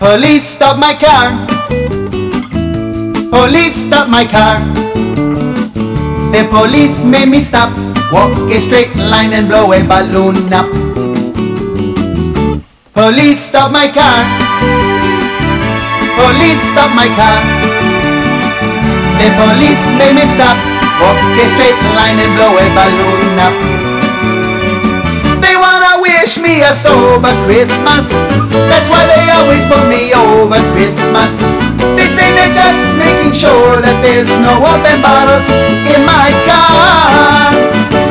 Police stop my car. Police stop my car. The police made me stop. Walk a straight line and blow a balloon up. Police stop my car. Police stop my car. The police made me stop. Walk a straight line and blow a balloon up. They wanna wish me a sober Christmas. That's why they always pull me over Christmas. They say they're just making sure that there's no open bottles in my car.